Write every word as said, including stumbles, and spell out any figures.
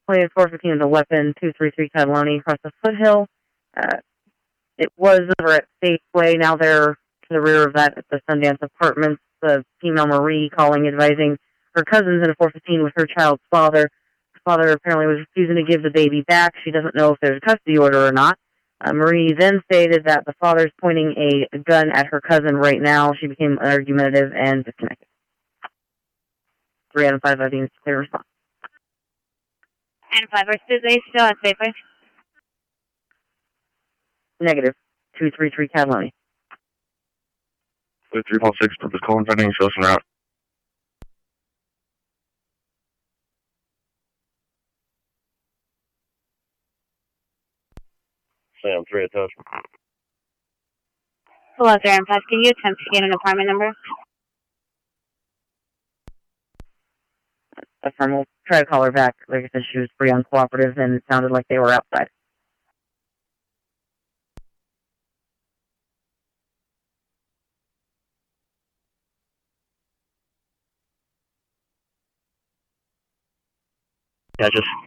Play four fifteen with a weapon, two three three Cataloni across the foothill. Uh, it was over at Safeway. Now they're to the rear of that at the Sundance Apartments. The female Marie calling, advising her cousins in a four fifteen with her child's father. Her father apparently was refusing to give the baby back. She doesn't know if there's a custody order or not. Uh, Marie then stated that the father's pointing a gun at her cousin right now. She became argumentative and disconnected. Three out of five audience clear response. And five, are they still at Safeway? Negative. two three three Cataloni. three four six, purpose call and finding shows and route. Sam, three attached. Hello, there, and five, can you attempt to get an apartment number? Affirm, we'll try to call her back. Like I said, she was pretty uncooperative and it sounded like they were outside. Yeah, just